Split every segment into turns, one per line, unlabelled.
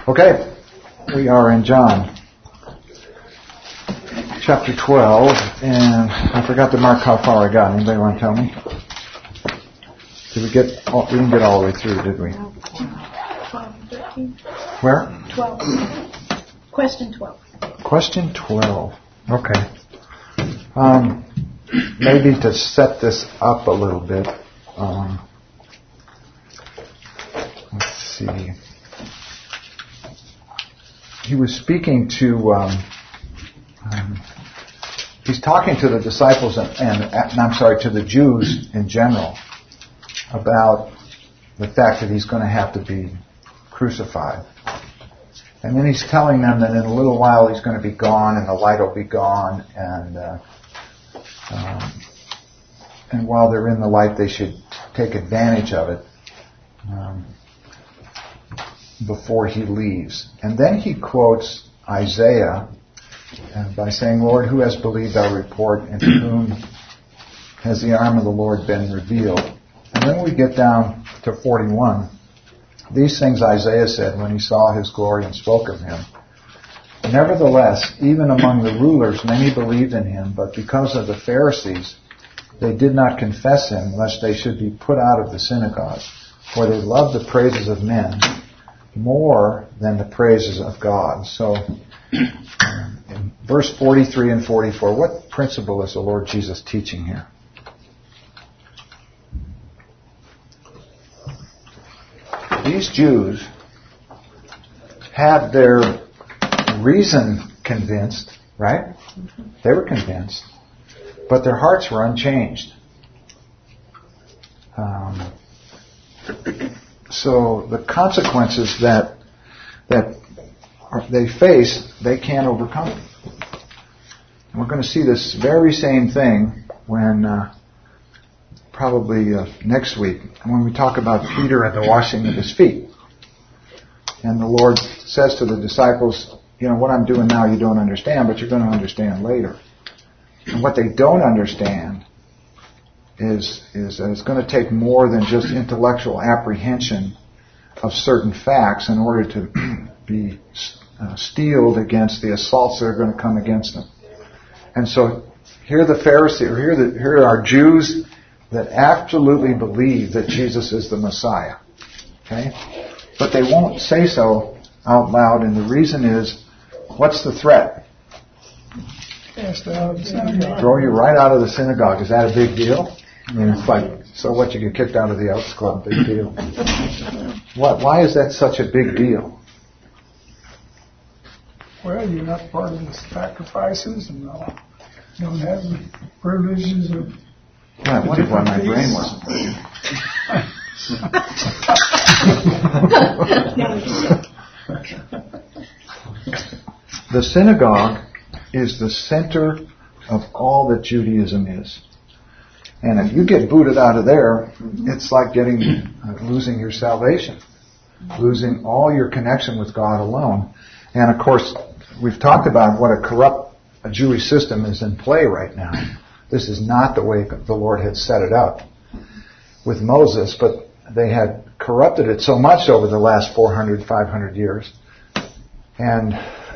Okay, we are in John chapter 12, and I forgot to mark how far I got. Anybody want to tell me? Did we didn't get all the way through, did we?
12, 13.
Where?
12. Question 12.
Question 12. Okay. Maybe to set this up a little bit, let's see. He was speaking to, he's talking to the disciples and to the Jews in general about the fact that he's going to have to be crucified. And then he's telling them that in a little while he's going to be gone and the light will be gone, and while they're in the light they should take advantage of it before he leaves. And then he quotes Isaiah by saying, "Lord, who has believed our report, and to whom has the arm of the Lord been revealed?" And then we get down to 41. These things Isaiah said when he saw his glory and spoke of him. Nevertheless, even among the rulers many believed in him, but because of the Pharisees they did not confess him, lest they should be put out of the synagogue. For they loved the praises of men more than the praises of God. So, in verse 43 and 44, what principle is the Lord Jesus teaching here? These Jews had their reason convinced, right? They were convinced, but their hearts were unchanged. So the consequences that they face, they can't overcome. And we're going to see this very same thing when probably next week, when we talk about Peter and the washing of his feet. And the Lord says to the disciples, you know, what I'm doing now you don't understand, but you're going to understand later. And what they don't understand is that it's going to take more than just intellectual apprehension of certain facts in order to be steeled against the assaults that are going to come against them. And so here are the Pharisees, or here are Jews that absolutely believe that Jesus is the Messiah. Okay? But they won't say so out loud, and the reason is, what's the threat? Throw you right out of the synagogue. Is that a big deal? I mean, it's like, so what, you get kicked out of the Elks Club? Big deal. Why is that such a big deal?
Well, you're not part of the sacrifices and don't have the privileges of...
Yeah, I wondered why my brain wasn't working. The synagogue is the center of all that Judaism is. And if you get booted out of there, it's like losing your salvation, losing all your connection with God alone. And of course, we've talked about what a corrupt Jewish system is in play right now. This is not the way the Lord had set it up with Moses, but they had corrupted it so much over the last 400, 500 years. And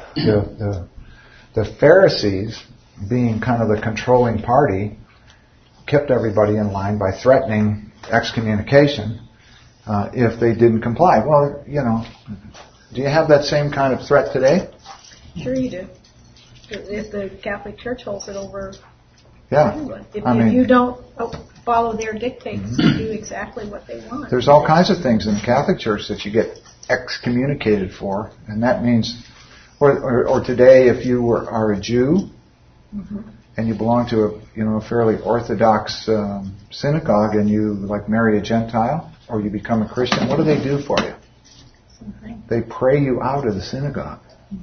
the Pharisees, being kind of the controlling party, kept everybody in line by threatening excommunication if they didn't comply. Well, you know, do you have that same kind of threat today?
Sure you do. If the Catholic Church holds it over...
Yeah.
If you don't follow their dictates, do exactly what they want.
There's all kinds of things in the Catholic Church that you get excommunicated for, and that means, or today, if you are a Jew and you belong to a fairly orthodox synagogue, and you like marry a Gentile or you become a Christian, what do they do for you?
Something.
They pray you out of the synagogue.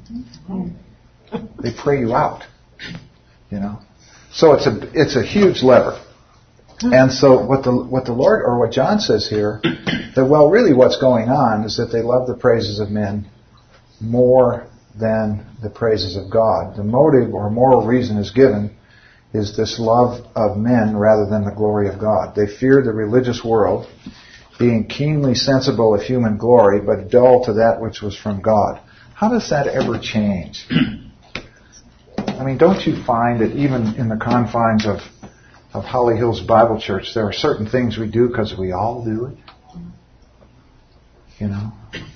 They pray you out. You know. So it's a huge lever. And so what the Lord, or what John says here, that really what's going on is that they love the praises of men more than the praises of God. The motive or moral reason is given is this love of men rather than the glory of God. They fear the religious world, being keenly sensible of human glory, but dull to that which was from God. How does that ever change? I mean, don't you find that even in the confines of Holly Hills Bible Church, there are certain things we do because we all do it? You know,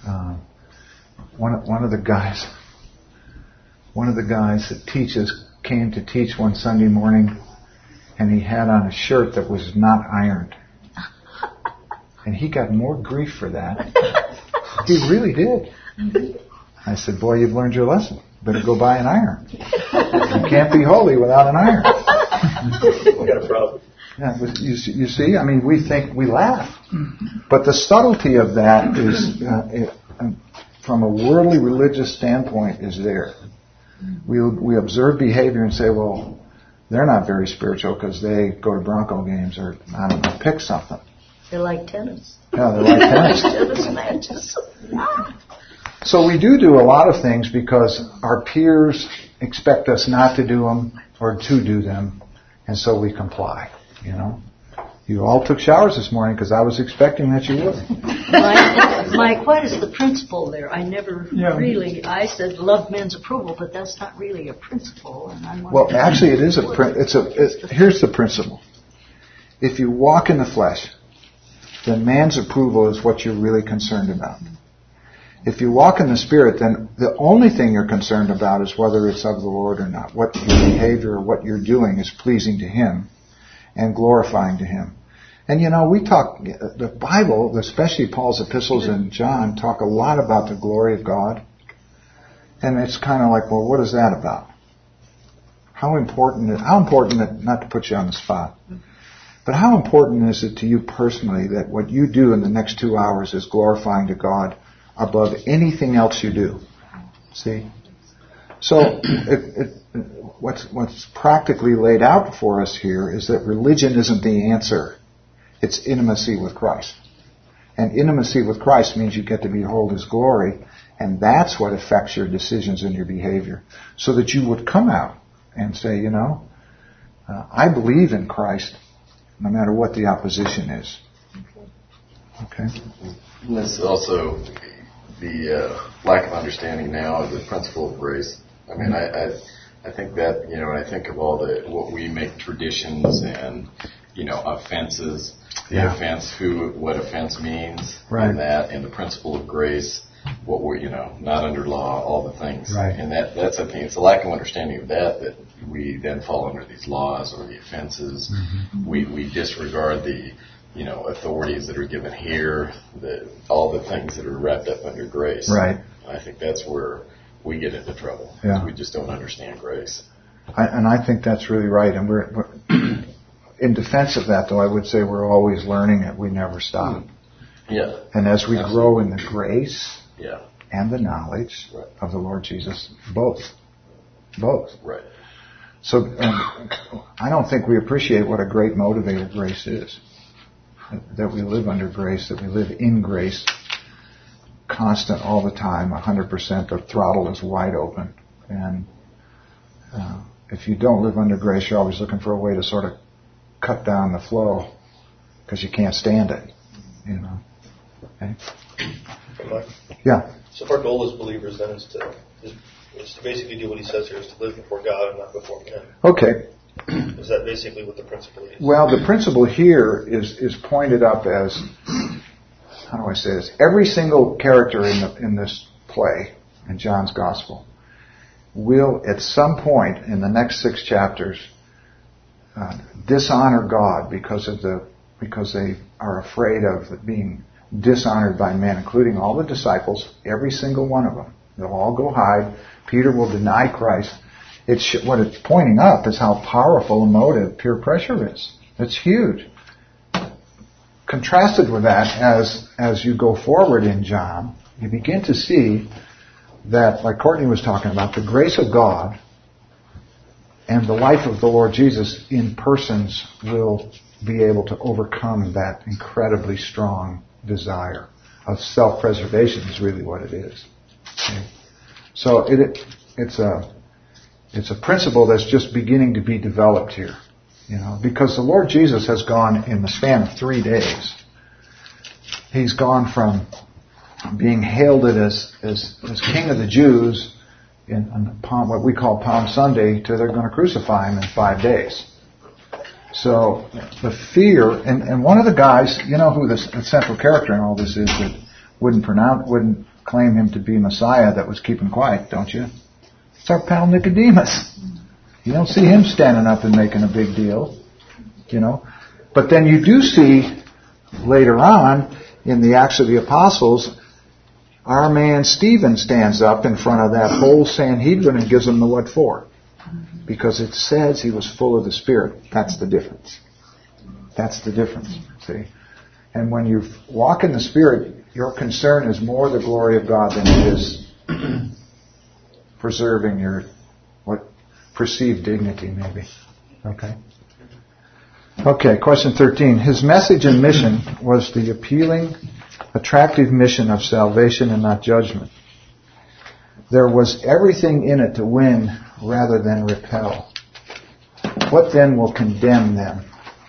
one of the guys that teaches came to teach one Sunday morning, and he had on a shirt that was not ironed, and he got more grief for that. He really did. I said, "Boy, you've learned your lesson. Better go buy an iron. You can't be holy without an iron."
We got a problem.
Yeah, you see, I mean, we laugh. But the subtlety of that is, from a worldly religious standpoint, is there. We observe behavior and say, well, they're not very spiritual because they go to Bronco games or, I don't know, pick something.
They like tennis.
Yeah, they like tennis.
Tennis matches.
So we do a lot of things because our peers expect us not to do them or to do them, and so we comply, you know. You all took showers this morning because I was expecting that you would.
Mike, what is the principle there? I never really, I said love men's approval, but that's not really a principle. And I'm
well, actually it is here's the principle. If you walk in the flesh, then man's approval is what you're really concerned about. If you walk in the Spirit, then the only thing you're concerned about is whether it's of the Lord or not. What your behavior or what you're doing is pleasing to Him and glorifying to Him. And you know, the Bible, especially Paul's epistles and John, talk a lot about the glory of God. And it's kind of like, well, what is that about? How important, not to put you on the spot, but how important is it to you personally that what you do in the next 2 hours is glorifying to God above anything else you do? See? So what's practically laid out for us here is that religion isn't the answer. It's intimacy with Christ. And intimacy with Christ means you get to behold His glory, and that's what affects your decisions and your behavior. So that you would come out and say, you know, I believe in Christ no matter what the opposition is. Okay?
And this is also the lack of understanding now of the principle of grace. I mean, I think that, you know, when I think of all what we make traditions and, you know, offenses, the offense, what offense means,
right,
and the principle of grace, what we're, you know, not under law, all the things.
Right.
And that's, I think, it's a lack of understanding of that we then fall under these laws or the offenses. Mm-hmm. We disregard the, you know, authorities that are given here, all the things that are wrapped up under grace.
Right.
I think that's where we get into trouble.
Yeah.
We just don't understand grace.
I think that's really right. And we're in defense of that, though, I would say we're always learning it. We never stop.
Yeah.
And as we grow in the grace and the knowledge of the Lord Jesus, both.
Right.
So I don't think we appreciate what a great motivator grace is. That we live under grace, that we live in grace, constant all the time, 100%. The throttle is wide open. And if you don't live under grace, you're always looking for a way to sort of cut down the flow because you can't stand it. You know. Okay? Yeah.
So if our goal as believers then is to basically do what he says here, is to live before God and not before men.
Okay.
Is that basically what the principle is?
Well, the principle here is pointed up as, how do I say this? Every single character in this play, in John's Gospel, will at some point in the next 6 chapters dishonor God because they are afraid of being dishonored by men, including all the disciples, every single one of them. They'll all go hide. Peter will deny Christ. What it's pointing up is how powerful emotive peer pressure is. It's huge. Contrasted with that, as you go forward in John, you begin to see that, like Courtney was talking about, the grace of God and the life of the Lord Jesus in persons will be able to overcome that incredibly strong desire of self-preservation is really what it is. Okay? So it's a principle that's just beginning to be developed here, you know, because the Lord Jesus has gone in the span of 3 days he's gone from being hailed as king of the Jews on what we call Palm Sunday to they're going to crucify him in 5 days. So the fear, and one of the guys, you know who the central character in all this is that wouldn't claim him to be Messiah, that was keeping quiet, don't you? It's our pal Nicodemus. You don't see him standing up and making a big deal, you know. But then you do see later on in the Acts of the Apostles, our man Stephen stands up in front of that whole Sanhedrin and gives them the what for. Because it says he was full of the Spirit. That's the difference. That's the difference, see. And when you walk in the Spirit, your concern is more the glory of God than it is preserving your perceived dignity, maybe. Okay. Okay, question 13. His message and mission was the appealing, attractive mission of salvation and not judgment. There was everything in it to win rather than repel. What then will condemn them?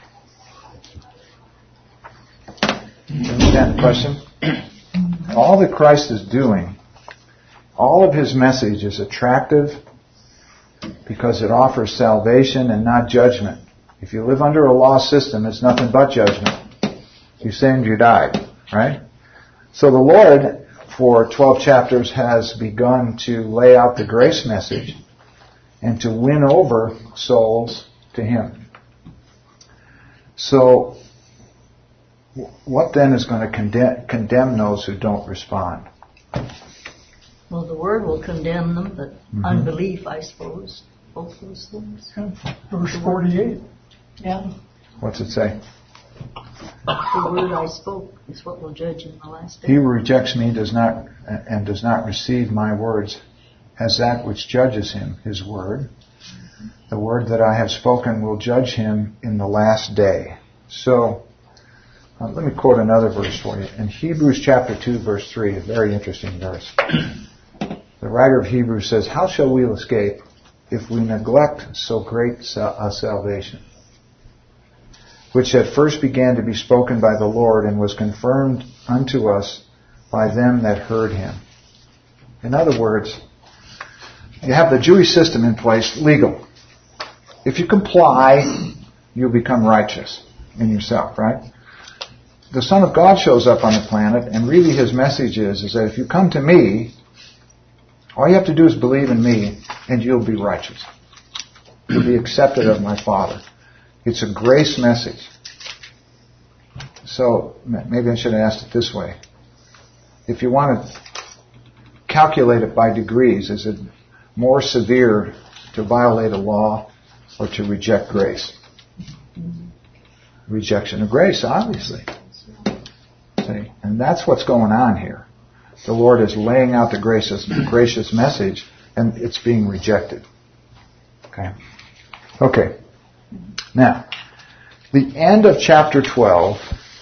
You understand the question? All that Christ is doing, all of his message is attractive because it offers salvation and not judgment. If you live under a law system, it's nothing but judgment. You sinned, you died, right? So the Lord, for 12 chapters, has begun to lay out the grace message and to win over souls to him. So, what then is going to condemn those who don't respond?
Well, the Word will condemn them, but unbelief, I suppose. Both those things.
Yeah. Verse 48.
Yeah.
What's it say?
The word I spoke is what will judge in the last day.
He who rejects me does not receive my words as that which judges him, his word. The word that I have spoken will judge him in the last day. So, let me quote another verse for you. In Hebrews chapter 2, verse 3, a very interesting verse. The writer of Hebrews says, "How shall we escape if we neglect so great a salvation, which at first began to be spoken by the Lord and was confirmed unto us by them that heard him." In other words, you have the Jewish system in place, legal. If you comply, you'll become righteous in yourself, right? The Son of God shows up on the planet, and really his message is that if you come to me, all you have to do is believe in me, and you'll be righteous. You'll be accepted of my Father. It's a grace message. So, maybe I should have asked it this way. If you want to calculate it by degrees, is it more severe to violate a law or to reject grace? Rejection of grace, obviously. See? And that's what's going on here. The Lord is laying out the gracious message, and it's being rejected. Okay. Now, the end of chapter 12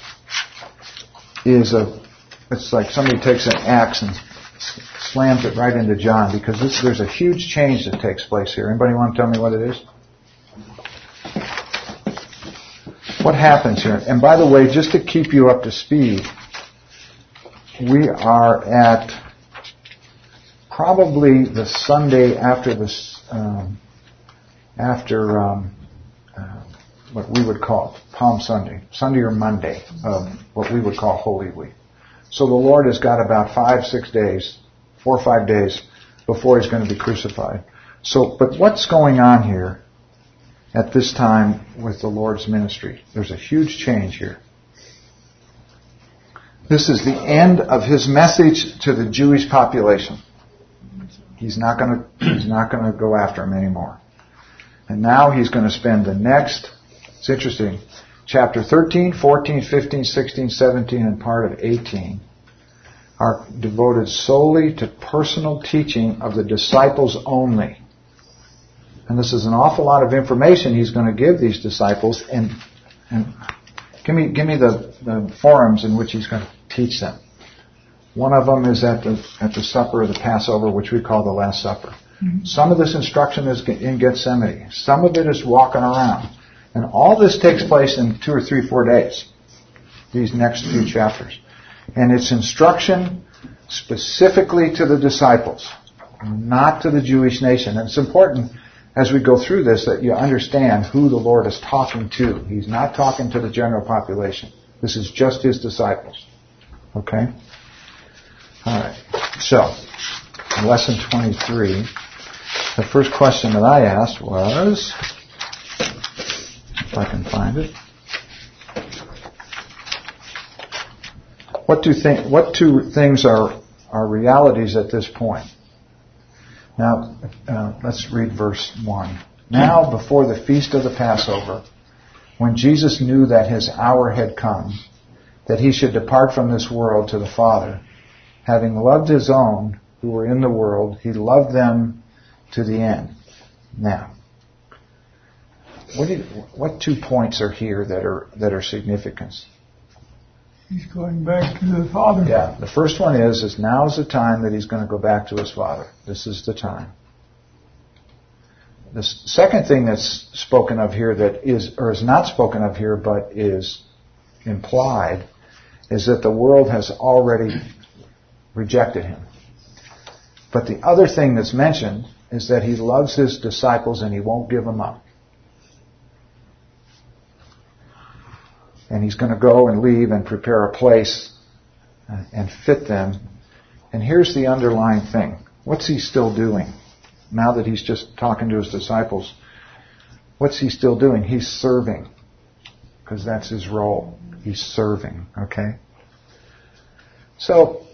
it's like somebody takes an axe and slams it right into John, because there's a huge change that takes place here. Anybody want to tell me what it is? What happens here? And by the way, just to keep you up to speed, we are at probably the Sunday after this, what we would call Palm Sunday, Sunday or Monday of what we would call Holy Week. So the Lord has got about 4 or 5 days before he's going to be crucified. So, but what's going on here at this time with the Lord's ministry? There's a huge change here. This is the end of his message to the Jewish population. He's not going to go after them anymore. And now he's going to spend the next, it's interesting, chapter 13, 14, 15, 16, 17, and part of 18 are devoted solely to personal teaching of the disciples only. And this is an awful lot of information he's going to give these disciples, and give me the forums in which he's going to teach them. One of them is at the supper of the Passover, which we call the Last Supper. Mm-hmm. Some of this instruction is in Gethsemane. Some of it is walking around. And all this takes place in 2 or 3, 4 days, these next few chapters. And it's instruction specifically to the disciples, not to the Jewish nation. And it's important as we go through this that you understand who the Lord is talking to. He's not talking to the general population. This is just His disciples. Okay? All right. So, lesson 23. The first question that I asked was, if I can find it, what two things are realities at this point? Now, let's read verse 1. Now, before the feast of the Passover, when Jesus knew that His hour had come, that He should depart from this world to the Father, having loved His own who were in the world, He loved them to the end. Now, what 2 points are here that are significant?
He's going back to the Father.
Yeah, the first one is now is the time that He's going to go back to His Father. This is the time. The second thing that's spoken of here that is not spoken of here but is implied is that the world has already rejected Him. But the other thing that's mentioned is that He loves His disciples and He won't give them up. And He's going to go and leave and prepare a place and fit them. And here's the underlying thing. What's He still doing? Now that He's just talking to His disciples, what's He still doing? He's serving. Because that's His role. He's serving. Okay? So,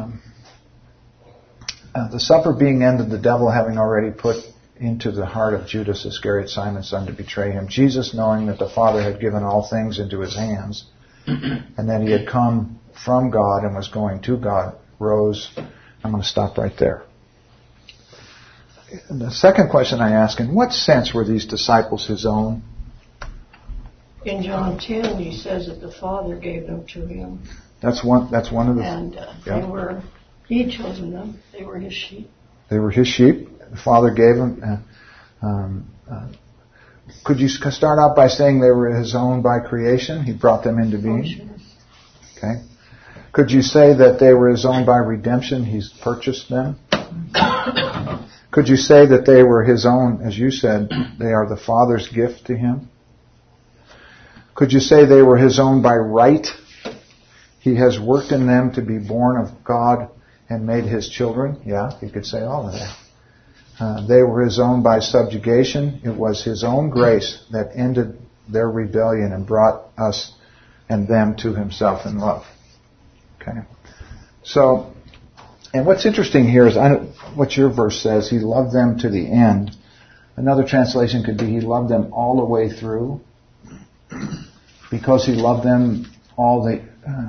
the supper being ended, the devil having already put into the heart of Judas Iscariot, Simon's son, to betray Him. Jesus, knowing that the Father had given all things into His hands, and that He had come from God and was going to God, rose. I'm going to stop right there. And the second question I ask, in what sense were these disciples His own?
In John 10, He says that the Father gave them to Him.
That's one of the...
And He had chosen them. They were His sheep.
They were His sheep. The Father gave them. Could you start out by saying they were His own by creation? He brought them into being.
Sure.
Okay. Could you say that they were His own by redemption? He's purchased them. Could you say that they were His own, as you said, they are the Father's gift to Him? Could you say they were His own by right? He has worked in them to be born of God and made His children. Yeah, you could say all of that. They were His own by subjugation. It was His own grace that ended their rebellion and brought us and them to Himself in love. Okay. So, and what's interesting here is what your verse says, He loved them to the end. Another translation could be He loved them all the way through. Because He loved them, all the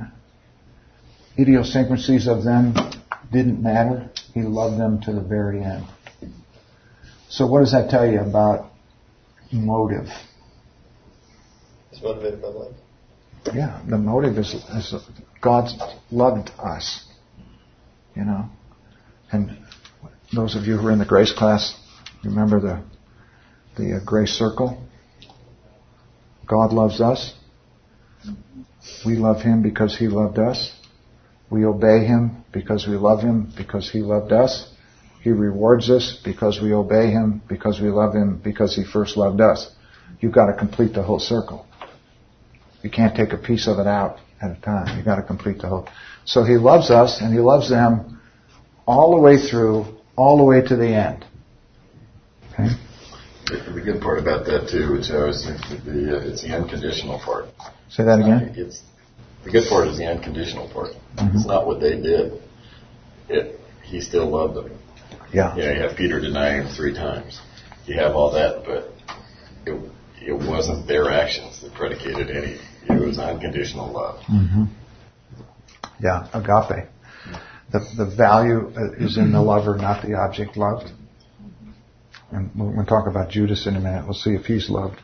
idiosyncrasies of them didn't matter. He loved them to the very end. So what does that tell you about motive?
It's motivated by love.
Yeah, the motive is God loved us, you know. And those of you who are in the grace class, remember the grace circle? God loves us. We love Him because He loved us. We obey Him because we love Him because He loved us. He rewards us because we obey Him, because we love Him, because He first loved us. You've got to complete the whole circle. You can't take a piece of it out at a time. You've got to complete the whole. So He loves us, and He loves them all the way through, all the way to the end. Okay?
The good part about that, too, is it's the unconditional part.
Say that again?
The good part is the unconditional part. Mm-hmm. It's not what they did. He still loved them.
Yeah.
You have Peter denying Him 3 times. You have all that, but it wasn't their actions that predicated any. It was unconditional love.
Mm-hmm. Yeah, agape. The value is in the lover, not the object loved. And we'll talk about Judas in a minute. We'll see if he's loved.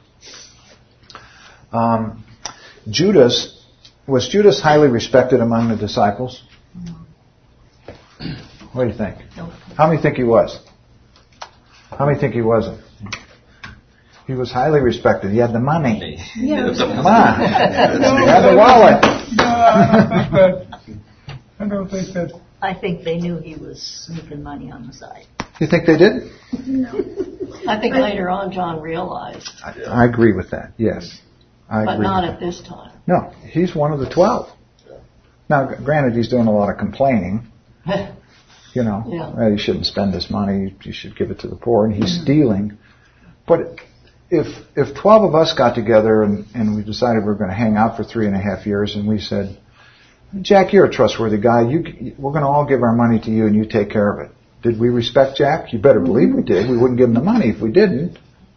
Was Judas highly respected among the disciples? What do you think? How many think he was? How many think he wasn't? He was highly respected. He had the money.
Yeah.
Come on. He had the wallet.
I don't think that.
I think they knew he was making money on the side.
You think they did?
I think later on John realized.
I agree with that, yes. I
but
agree
not
with
at this time.
No, he's one of the 12. Now, granted, he's doing a lot of complaining. You know, well, you shouldn't spend this money, you should give it to the poor, and he's stealing. But if 12 of us got together and we decided we were going to hang out for 3.5 years, and we said, Jack, you're a trustworthy guy, we're going to all give our money to you and you take care of it. Did we respect Jack? You better believe we did. We wouldn't give him the money if we didn't.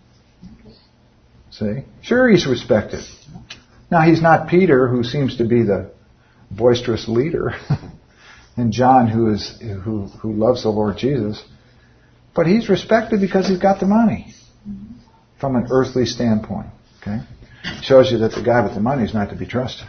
See? Sure, he's respected. Now, he's not Peter, who seems to be the boisterous leader, and John, who loves the Lord Jesus. But he's respected because he's got the money from an earthly standpoint. Okay? Shows you that the guy with the money is not to be trusted.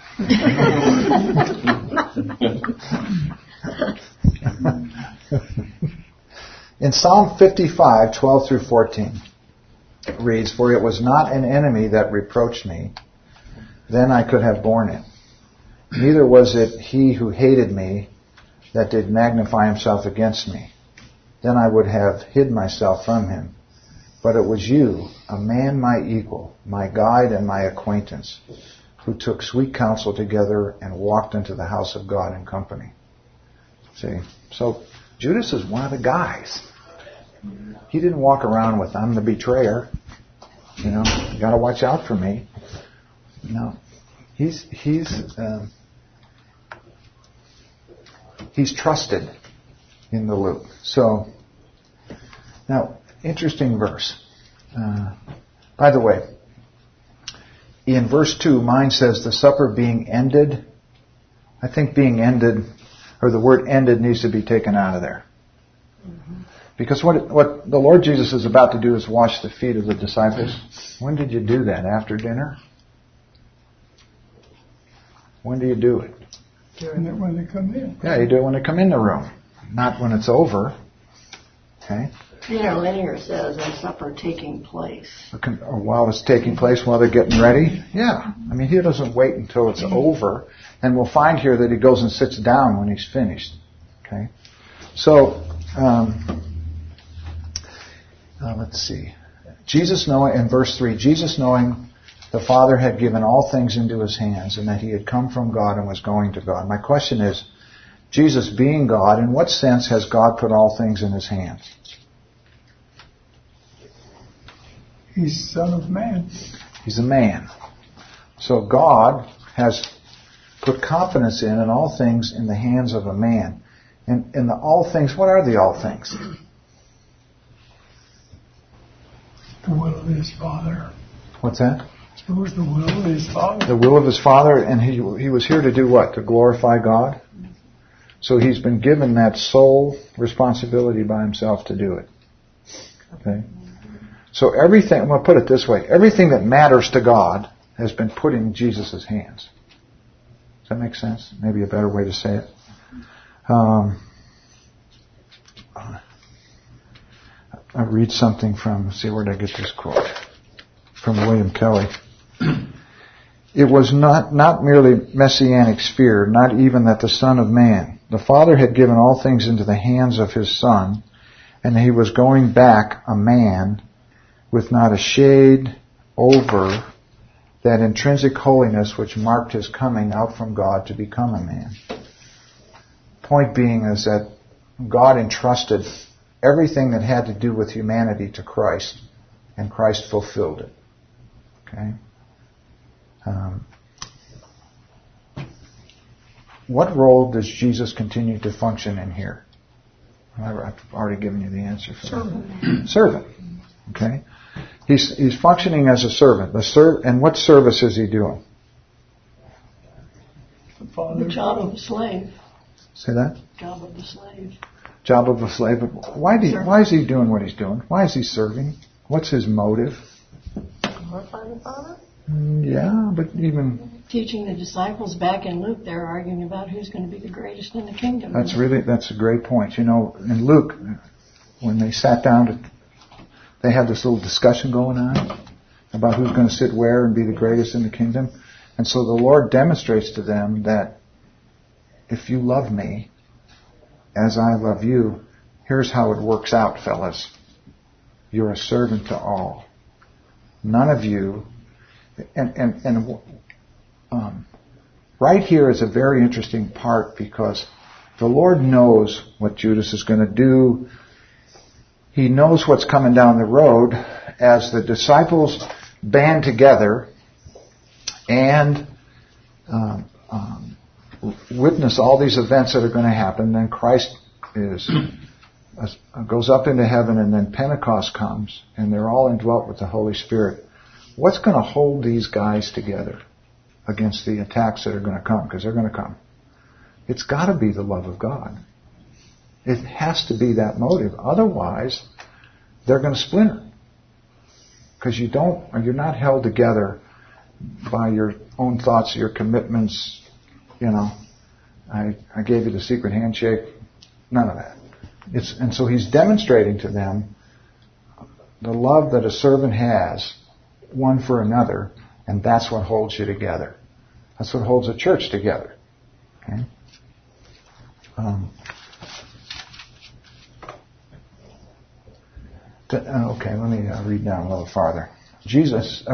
In Psalm 55, 12 through 14, it reads, "For it was not an enemy that reproached me, then I could have borne it. Neither was it he who hated me that did magnify himself against me. Then I would have hid myself from him. But it was you, a man my equal, my guide and my acquaintance, who took sweet counsel together and walked into the house of God in company." See? So Judas is one of the guys. He didn't walk around with, "I'm the betrayer. You know, you got to watch out for me." No, he's trusted in the loop. So now, interesting verse. By the way, in verse 2, mine says the supper being ended. I think being ended, or the word ended, needs to be taken out of there. Because what the Lord Jesus is about to do is wash the feet of the disciples. When did you do that? After dinner? When do you do it?
When they come in.
Yeah, you do it when they come in the room, not when it's over. Okay?
Interlinear says a supper taking place.
Or while it's taking place, while they're getting ready. Yeah. I mean, he doesn't wait until it's over. And we'll find here that he goes and sits down when he's finished. Okay? So, let's see. In verse 3, Jesus knowing the Father had given all things into his hands and that he had come from God and was going to God. My question is, Jesus being God, in what sense has God put all things in his hands?
He's Son of Man.
He's a man. So God has put confidence in all things in the hands of a man. And the all things, what are the all things?
The will of his Father.
What's that?
It was the will of his Father.
The will of his Father, and he was here to do what? To glorify God? So he's been given that sole responsibility by himself to do it. Okay? So everything, I'm going to put it this way, everything that matters to God has been put in Jesus' hands. Does that make sense? Maybe a better way to say it. I read something from, see, where did I get this quote? From William Kelly. It was not merely messianic sphere, not even that the Son of Man. The Father had given all things into the hands of his Son, and he was going back a man with not a shade over that intrinsic holiness which marked his coming out from God to become a man. Point being is that God entrusted everything that had to do with humanity to Christ, and Christ fulfilled it. Okay? What role does Jesus continue to function in here? I've already given you the answer for that. Servant. Okay? He's functioning as a servant. And what service is he doing?
The job of a slave.
Say that?
Job of a slave.
Job of a slave. But why is he doing what he's doing? Why is he serving? What's his motive?
Glorify the Father?
Yeah, but even...
Teaching the disciples back in Luke, they're arguing about who's going to be the greatest in the kingdom.
That's a great point. You know, in Luke, when they sat down, they had this little discussion going on about who's going to sit where and be the greatest in the kingdom. And so the Lord demonstrates to them that if you love me as I love you, here's how it works out, fellas. You're a servant to all. None of you, right here is a very interesting part because the Lord knows what Judas is going to do. He knows what's coming down the road as the disciples band together and witness all these events that are going to happen. Then Christ goes up into heaven, and then Pentecost comes, and they're all indwelt with the Holy Spirit. What's going to hold these guys together against the attacks that are going to come? Because they're going to come. It's got to be the love of God. It has to be that motive. Otherwise, they're going to splinter. Because you're not held together by your own thoughts, your commitments. I gave you the secret handshake. None of that. And so he's demonstrating to them the love that a servant has one for another, and that's what holds you together. That's what holds a church together. Okay? Okay, let me read down a little farther. Jesus,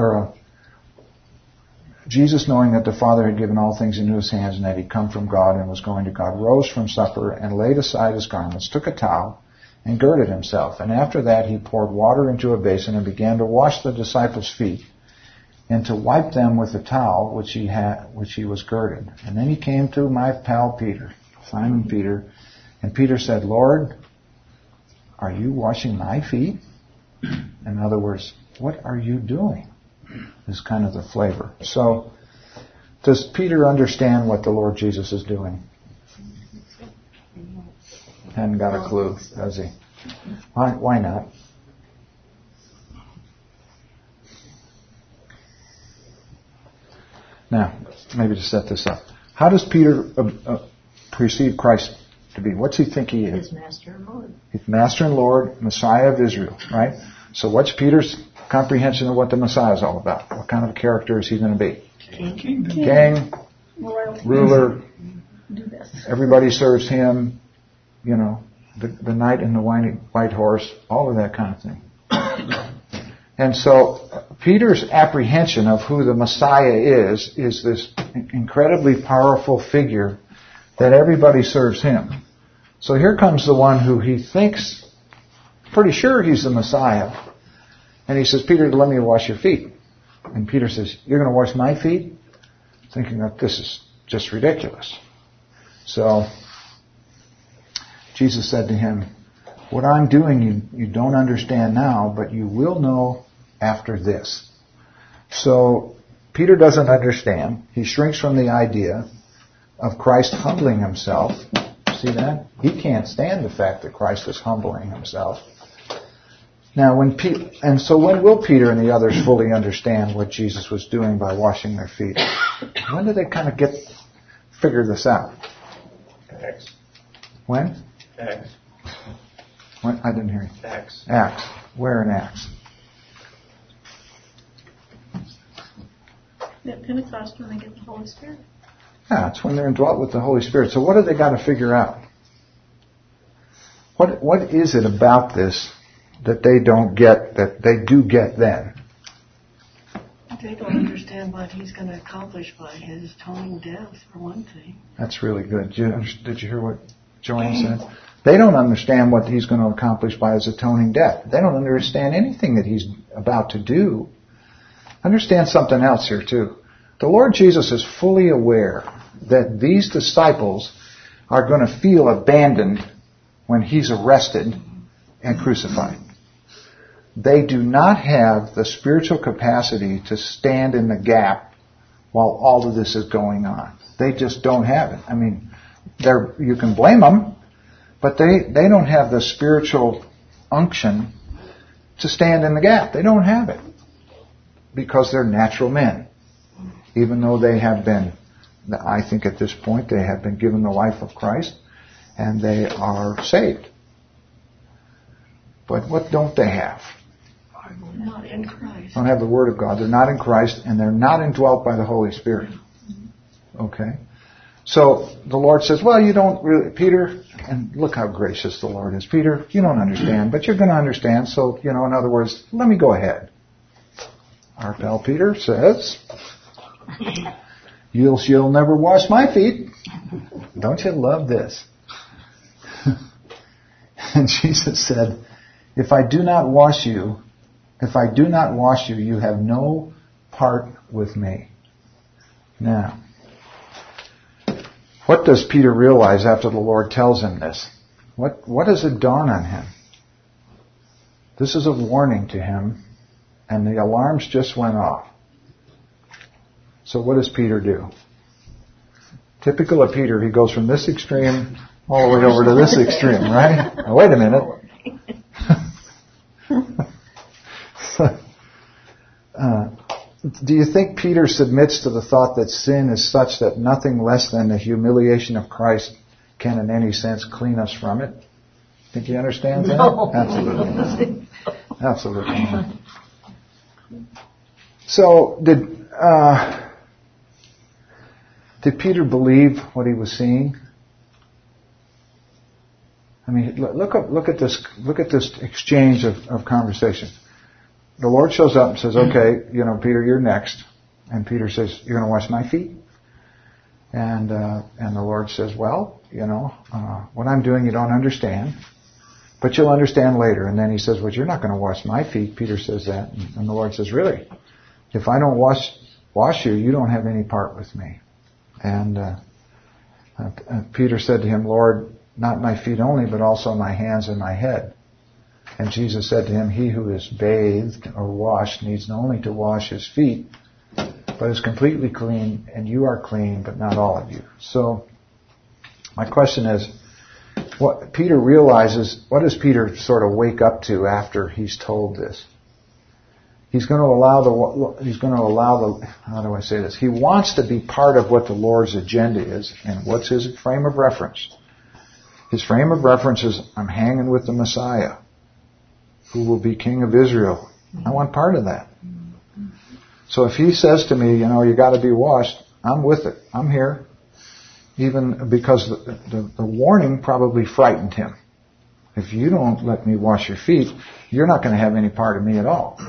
knowing that the Father had given all things into his hands and that he'd come from God and was going to God, rose from supper and laid aside his garments, took a towel, and girded himself. And after that he poured water into a basin and began to wash the disciples' feet and to wipe them with the towel which he was girded. And then he came to my pal Peter, Simon Peter, and Peter said, Lord, are you washing my feet? In other words, what are you doing? Is kind of the flavor. So, does Peter understand what the Lord Jesus is doing? Hadn't got a clue, does he? Why not? Now, maybe to set this up. How does Peter perceive Christ to be? What's he think he is?
His master and Lord.
His master and Lord, Messiah of Israel, right? So what's Peter's comprehension of what the Messiah is all about? What kind of a character is he going to be? King, ruler, everybody serves him, the knight in the white horse, all of that kind of thing. And so Peter's apprehension of who the Messiah is this incredibly powerful figure that everybody serves him. So here comes the one who he thinks, pretty sure he's the Messiah. And he says, Peter, let me wash your feet. And Peter says, you're going to wash my feet? Thinking that this is just ridiculous. So Jesus said to him, what I'm doing you don't understand now, but you will know after this. So Peter doesn't understand. He shrinks from the idea of Christ humbling himself. See that? He can't stand the fact that Christ is humbling himself. Now, when will Peter and the others fully understand what Jesus was doing by washing their feet? When do they kind of figure this out?
Acts.
When?
Acts.
When? I didn't hear you.
Acts.
Acts. Where in Acts?
At Pentecost when they get the Holy Spirit.
Yeah, it's when they're indwelt with the Holy Spirit. So what do they got to figure out? What is it about this that they don't get, that they do get then?
They don't understand what he's going to accomplish by his atoning death, for one thing.
That's really good. Did you hear what Joanne said? They don't understand what he's going to accomplish by his atoning death. They don't understand anything that he's about to do. Understand something else here too. The Lord Jesus is fully aware that these disciples are going to feel abandoned when he's arrested and crucified. They do not have the spiritual capacity to stand in the gap while all of this is going on. They just don't have it. I mean, you can blame them, but they don't have the spiritual unction to stand in the gap. They don't have it because they're natural men. Even though they have been, I think at this point, they have been given the life of Christ and they are saved. But what don't they have?
Not in Christ.
Don't have the Word of God. They're not in Christ and they're not indwelt by the Holy Spirit. Okay? So the Lord says, well, you don't really, Peter, and look how gracious the Lord is. Peter, you don't understand, but you're going to understand. So, in other words, let me go ahead. Our pal Peter says, you'll never wash my feet. Don't you love this? And Jesus said, if I do not wash you, you have no part with me. Now, what does Peter realize after the Lord tells him this? What does it dawn on him? This is a warning to him, and the alarms just went off. So what does Peter do? Typical of Peter, he goes from this extreme all the way over to this extreme, right? Now, wait a minute. Do you think Peter submits to the thought that sin is such that nothing less than the humiliation of Christ can in any sense clean us from it? Think he understands that?
No.
Absolutely. Absolutely. So did Peter believe what he was seeing? I mean, look at this exchange of conversation. The Lord shows up and says, okay, Peter, you're next. And Peter says, you're going to wash my feet? And the Lord says, well, what I'm doing you don't understand, but you'll understand later. And then he says, well, you're not going to wash my feet. Peter says that. And the Lord says, really? If I don't wash you, you don't have any part with me. And Peter said to him, Lord, not my feet only, but also my hands and my head. And Jesus said to him, he who is bathed or washed needs not only to wash his feet, but is completely clean, and you are clean, but not all of you. So, my question is, what Peter realizes, what does Peter sort of wake up to after he's told this? He's going to allow the, how do I say this? He wants to be part of what the Lord's agenda is, and what's his frame of reference? His frame of reference is, I'm hanging with the Messiah, who will be King of Israel. I want part of that. So if he says to me, you got to be washed, I'm with it. I'm here. Even because the warning probably frightened him. If you don't let me wash your feet, you're not going to have any part of me at all.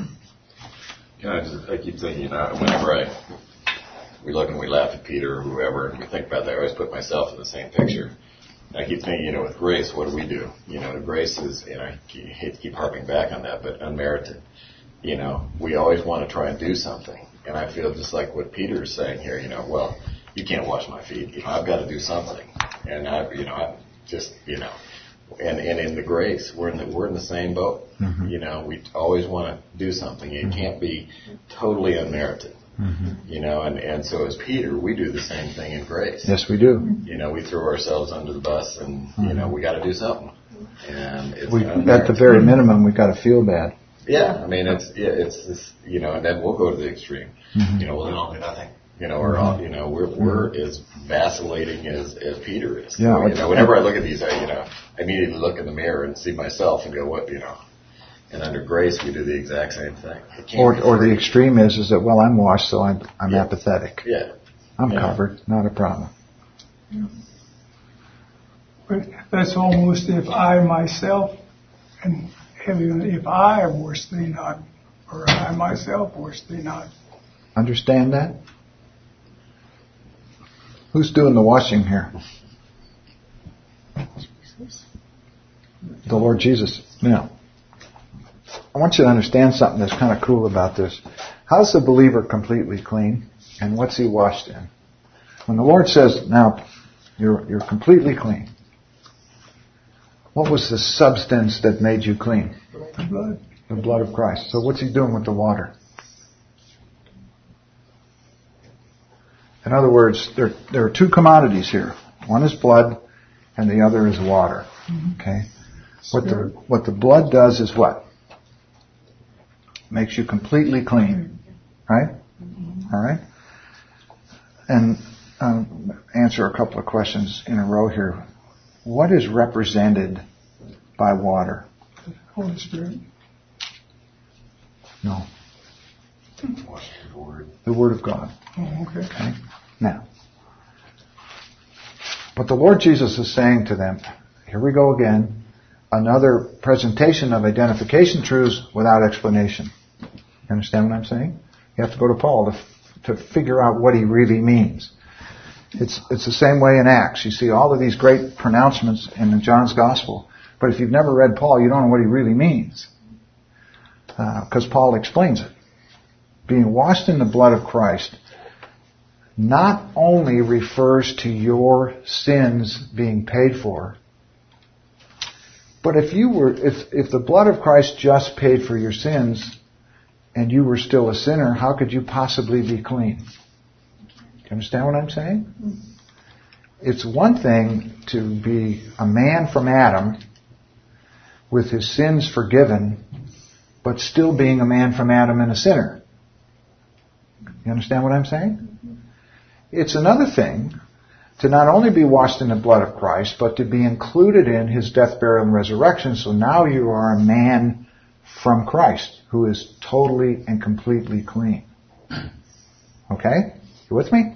I keep thinking, whenever we look and we laugh at Peter or whoever, and we think about that, I always put myself in the same picture. I keep thinking, with grace, what do? Grace is, I hate to keep harping back on that, but unmerited. We always want to try and do something. And I feel just like what Peter is saying here, well, you can't wash my feet. I've got to do something. And I'm just, and in the grace, we're in the same boat. Mm-hmm. We always want to do something. It can't be totally unmerited. Mm-hmm. And so as Peter, we do the same thing in grace.
Yes, we do.
We throw ourselves under the bus, and we got to do something. And it's
at the very minimum, we got to feel bad.
Yeah, I mean it's this, and then we'll go to the extreme. Mm-hmm. Well, then I'll do nothing. Or we're as vacillating as Peter is. Yeah. So, whenever I look at these, I immediately look in the mirror and see myself and go, what. And under grace, we do the exact same thing.
Or the extreme is that, well, I'm washed, so I'm apathetic.
Yeah.
I'm covered, not a problem.
Yeah. But that's almost if I myself, and if I wash thee not, or I myself wash thee not.
Understand that? Who's doing the washing here? The Lord Jesus. Now, I want you to understand something that's kind of cool about this. How's the believer completely clean? And what's he washed in? When the Lord says, now, you're completely clean. What was the substance that made you clean?
The blood.
The blood of Christ. So what's he doing with the water? In other words, there are two commodities here. One is blood, and the other is water. Okay? What the blood does is what? Makes you completely clean. Right? All right? And answer a couple of questions in a row here. What is represented by water?
Holy Spirit.
No. The Word of God.
Oh, okay.
Now, But the Lord Jesus is saying to them, here we go again, another presentation of identification truths without explanation. You understand what I'm saying? You have to go to Paul to figure out what he really means. It's the same way in Acts. You see all of these great pronouncements in John's Gospel. But if you've never read Paul, you don't know what he really means. Because Paul explains it. Being washed in the blood of Christ not only refers to your sins being paid for, but if the blood of Christ just paid for your sins and you were still a sinner, how could you possibly be clean? Do you understand what I'm saying? It's one thing to be a man from Adam with his sins forgiven, but still being a man from Adam and a sinner. You understand what I'm saying? It's another thing to not only be washed in the blood of Christ, but to be included in his death, burial, and resurrection. So now you are a man from Christ who is totally and completely clean. Okay? You with me?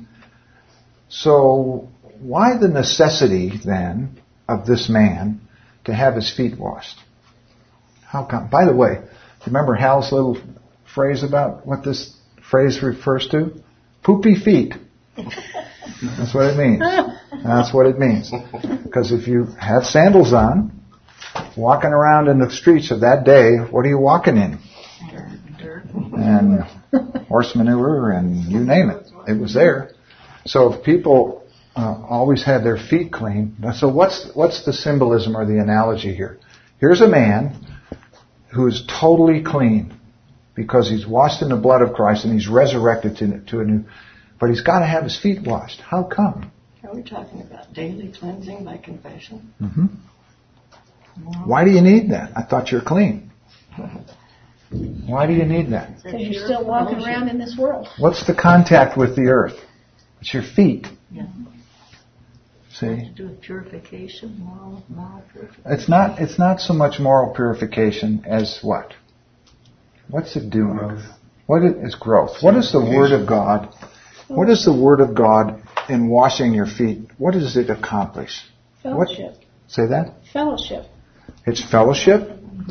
So why the necessity then of this man to have his feet washed? How come? By the way, remember Hal's little phrase about what this phrase refers to? Poopy feet. That's what it means. That's what it means. Because if you have sandals on, walking around in the streets of that day, what are you walking in? And horse manure and you name it. It was there. So if people always had their feet clean, so what's the symbolism or the analogy here? Here's a man who is totally clean because he's washed in the blood of Christ and he's resurrected to a new... But he's got to have his feet washed. How come?
Are we talking about daily cleansing by confession?
Mm-hmm. Why do you need that? I thought you're clean. Why do you need that?
Because you're still walking around in this world.
What's the contact with the earth? It's your feet.
Yeah.
See?
To do with purification, moral purification.
It's not so much moral purification as what? What's it doing?
Growth.
What is growth? What is the Word of God? What is the Word of God in washing your feet? What does it accomplish?
Fellowship.
Say that?
Fellowship.
It's fellowship.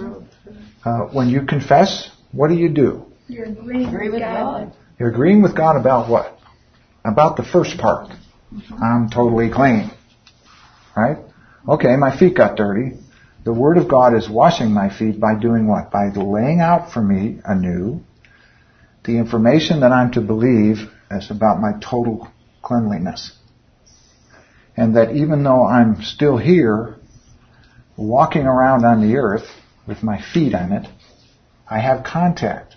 When you confess, what do?
You're agreeing with God.
You're agreeing with God about what? About the first part. I'm totally clean. Right? Okay, my feet got dirty. The Word of God is washing my feet by doing what? By laying out for me anew the information that I'm to believe as about my total cleanliness. And that even though I'm still here, walking around on the earth with my feet on it, I have contact.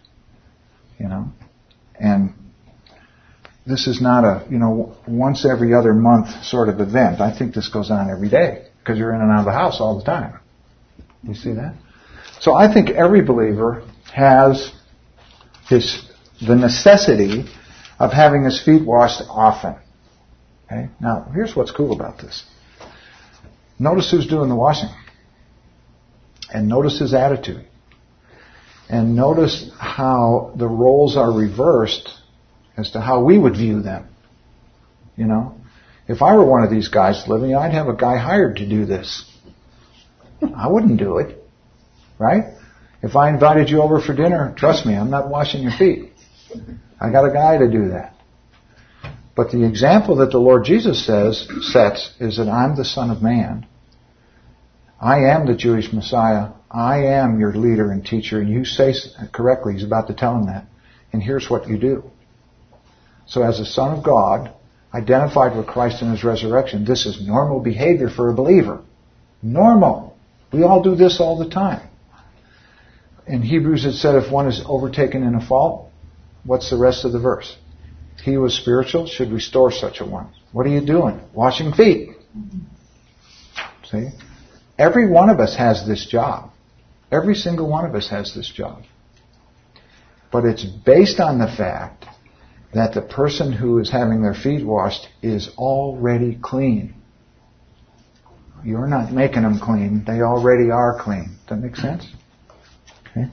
And this is not a, once every other month sort of event. I think this goes on every day because you're in and out of the house all the time. You see that? So I think every believer has the necessity of having his feet washed often. Okay? Now, here's what's cool about this. Notice who's doing the washing. And notice his attitude. And notice how the roles are reversed as to how we would view them. If I were one of these guys living, I'd have a guy hired to do this. I wouldn't do it. Right? If I invited you over for dinner, trust me, I'm not washing your feet. I got a guy to do that. But the example that the Lord Jesus sets is that I'm the Son of Man. I am the Jewish Messiah. I am your leader and teacher. And you say correctly, he's about to tell him that. And here's what you do. So as a Son of God, identified with Christ in his resurrection, this is normal behavior for a believer. Normal. We all do this all the time. In Hebrews it said if one is overtaken in a fault, what's the rest of the verse? He who is spiritual should restore such a one. What are you doing? Washing feet. See? Every one of us has this job. Every single one of us has this job. But it's based on the fact that the person who is having their feet washed is already clean. You're not making them clean. They already are clean. Does that make sense? Okay.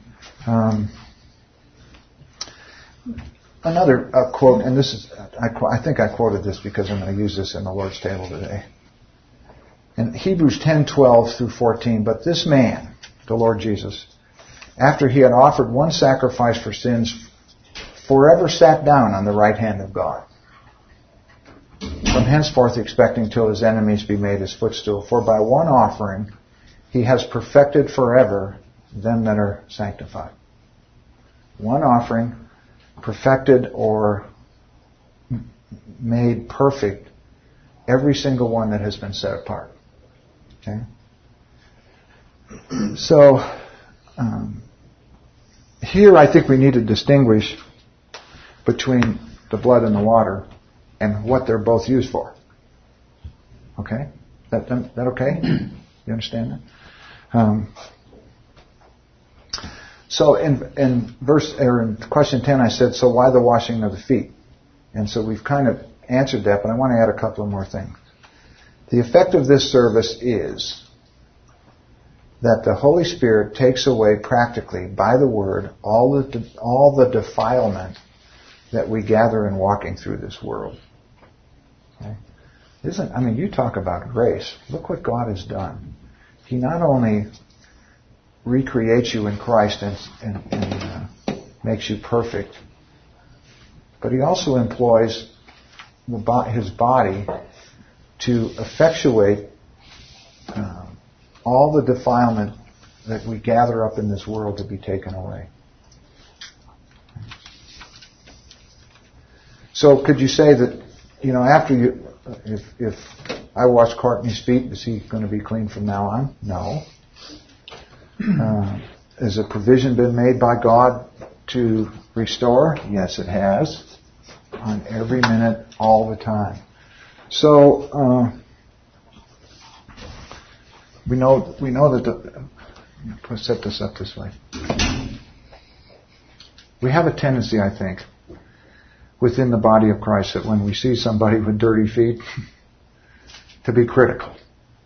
Another quote, and this is, I think I quoted this because I'm going to use this in the Lord's table today. In Hebrews 10:12 through 14, but this man, the Lord Jesus, after he had offered one sacrifice for sins, forever sat down on the right hand of God, from henceforth expecting till his enemies be made his footstool. For by one offering he has perfected forever them that are sanctified. One offering, perfected or made perfect every single one that has been set apart. Okay? So, here I think we need to distinguish between the blood and the water and what they're both used for. Okay? That okay? You understand that? So in question 10 I said, so why the washing of the feet? And so we've kind of answered that, but I want to add a couple of more things. The effect of this service is that the Holy Spirit takes away practically by the Word all the defilement that we gather in walking through this world. Okay? You talk about grace. Look what God has done. He not only recreates you in Christ and makes you perfect, but He also employs His body to effectuate all the defilement that we gather up in this world to be taken away. So could you say that, after if I wash Courtney's feet, is he going to be clean from now on? No. Has a provision been made by God to restore? Yes, it has. On every minute, all the time. So, we know that let's set this up this way. We have a tendency, I think, within the body of Christ that when we see somebody with dirty feet, to be critical.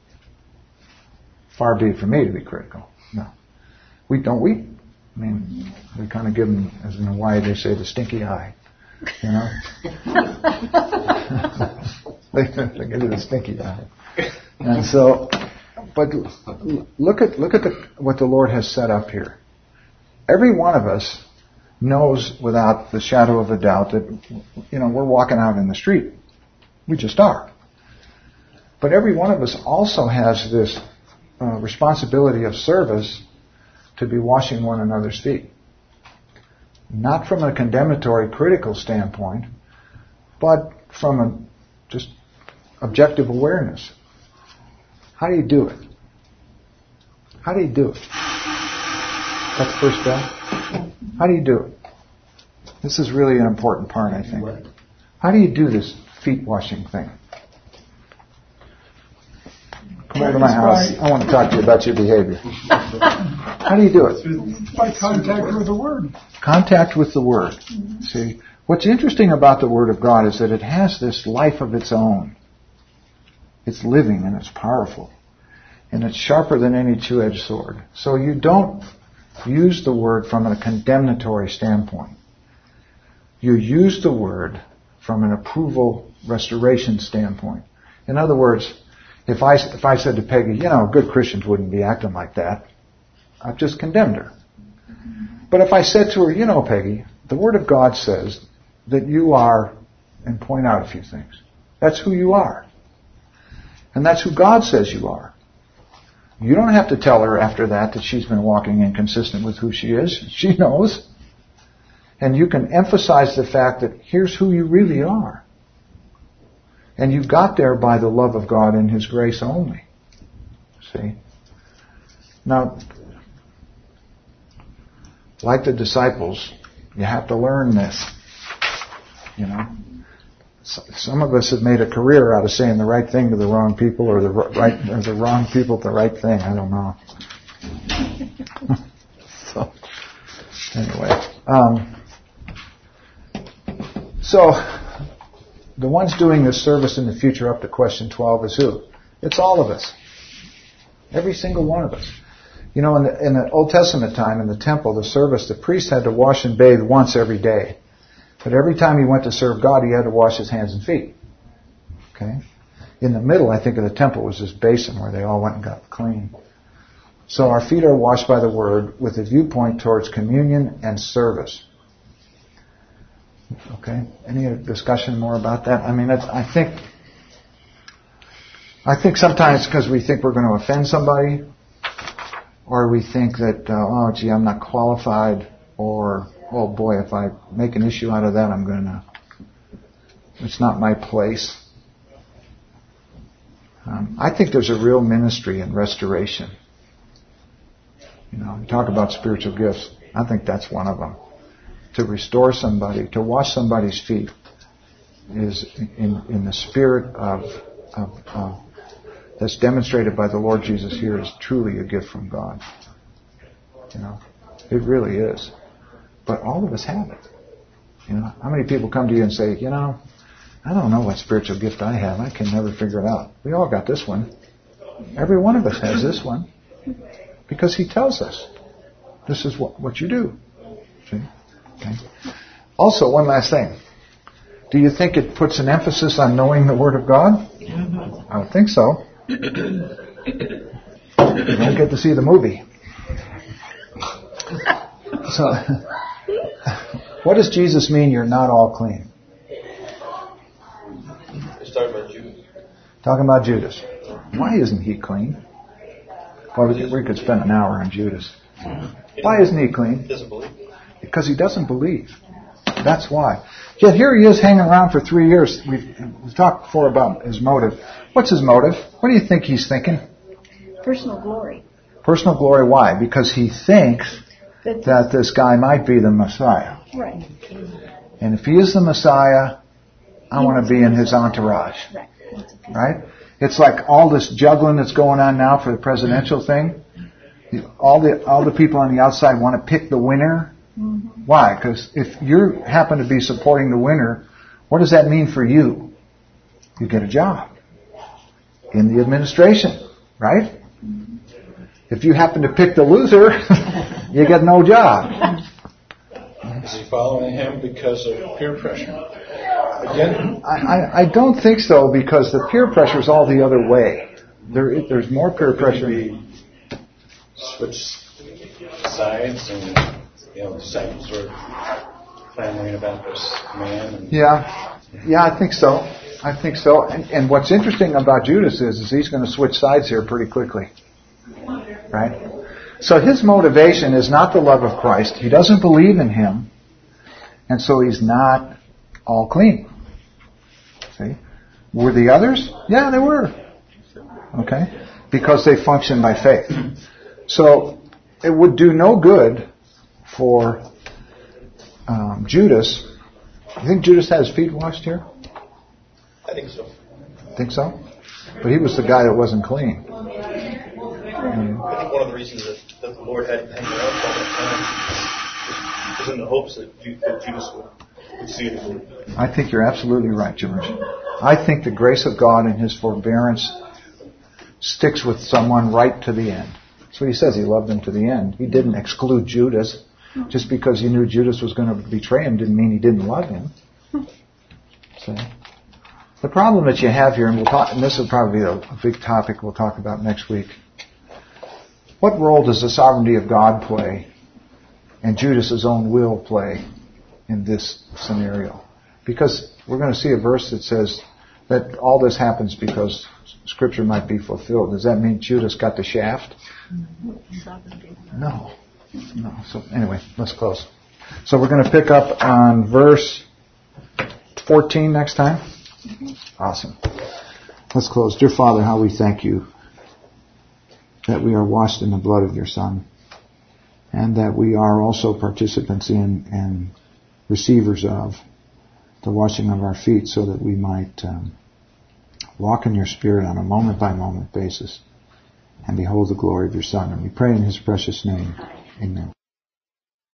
Far be it from me to be critical. No. We kind of give them, as in Hawaii they say, the stinky eye. They give you the stinky eye. And so, but look at what the Lord has set up here. Every one of us knows without the shadow of a doubt that, we're walking out in the street. We just are. But every one of us also has this responsibility of service to be washing one another's feet. Not from a condemnatory, critical standpoint, but from a just objective awareness. How do you do it? How do you do it? That's the first step. How do you do it? This is really an important part, I think. How do you do this feet washing thing? Come over to my house. I want to talk to you about your behavior. How do you do it?
By contact with the Word.
Contact with the Word. See, what's interesting about the Word of God is that it has this life of its own. It's living and it's powerful. And it's sharper than any two-edged sword. So you don't use the Word from a condemnatory standpoint. You use the Word from an approval, restoration standpoint. In other words, if I said to Peggy, good Christians wouldn't be acting like that, I've just condemned her. But if I said to her, Peggy, the Word of God says that you are, and point out a few things. That's who you are. And that's who God says you are. You don't have to tell her after that she's been walking inconsistent with who she is. She knows. And you can emphasize the fact that here's who you really are. And you got there by the love of God and His grace only. See? Now, like the disciples, you have to learn this. Some of us have made a career out of saying the right thing to the wrong people, or the wrong people to the right thing. I don't know. So, anyway, so the ones doing this service in the future, up to question 12, is who? It's all of us. Every single one of us. In the Old Testament time, in the temple, the service, the priest had to wash and bathe once every day. But every time he went to serve God, he had to wash his hands and feet. Okay? In the middle, I think, of the temple was this basin where they all went and got clean. So our feet are washed by the Word with a viewpoint towards communion and service. Okay? Any discussion more about that? I mean, I think sometimes because we think we're going to offend somebody, or we think that, oh, gee, I'm not qualified, or, oh boy, if I make an issue out of that, it's not my place. I think there's a real ministry in restoration. You know, talk about spiritual gifts. I think that's one of them. To restore somebody, to wash somebody's feet, is in the spirit of that's demonstrated by the Lord Jesus here, is truly a gift from God. You know, it really is. But all of us have it. You know, how many people come to you and say, you know, I don't know what spiritual gift I have. I can never figure it out. We all got this one. Every one of us has this one. Because He tells us. This is what you do. See? Okay. Also, one last thing. Do you think it puts an emphasis on knowing the Word of God? Mm-hmm. I would think so. You don't get to see the movie. So, what does Jesus mean you're not all clean?
He's talking about Judas.
Talking about Judas. Why isn't he clean? Well, we could spend an hour on Judas. Why isn't he clean?
He doesn't believe.
Because he doesn't believe. That's why. Yet here he is hanging around for 3 years. We've talked before about his motive. What's his motive? What do you think he's thinking?
Personal glory.
Personal glory, why? Because he thinks that this guy might be the Messiah.
Right.
And if he is the Messiah, I want to be in his entourage.
Right.
Right? It's like all this juggling that's going on now for the presidential thing. All the people on the outside want to pick the winner. Mm-hmm. Why? Because if you happen to be supporting the winner, what does that mean for you? You get a job in the administration, right? Mm-hmm. If you happen to pick the loser, you get no job.
Is he following him because of peer pressure? Again?
I don't think so, because the peer pressure is all the other way. There's more peer pressure.
Switch sides and, the disciples were clamoring about this man.
Yeah, I think so. And what's interesting about Judas is he's going to switch sides here pretty quickly. Right? So his motivation is not the love of Christ. He doesn't believe in Him. And so he's not all clean. See? Were the others? Yeah, they were. Okay? Because they function by faith. So it would do no good for Judas. You think Judas had his feet washed here?
I think so.
Think so? But he was the guy that wasn't clean.
I think one of the reasons that the Lord had him hang around all that time was in the hopes that Judas would see it.
I think you're absolutely right, George. I think the grace of God and His forbearance sticks with someone right to the end. So He says He loved him to the end. He didn't exclude Judas. Just because He knew Judas was going to betray Him didn't mean He didn't love him. So, the problem that you have here, and this will probably be a big topic we'll talk about next week. What role does the sovereignty of God play and Judas' own will play in this scenario? Because we're going to see a verse that says that all this happens because Scripture might be fulfilled. Does that mean Judas got the shaft? No. So anyway, let's close. So we're going to pick up on verse 14 next time. Awesome. Let's close. Dear Father, how we thank You that we are washed in the blood of Your Son, and that we are also participants in and receivers of the washing of our feet, so that we might walk in Your Spirit on a moment-by-moment basis and behold the glory of Your Son. And we pray in His precious name. Amen.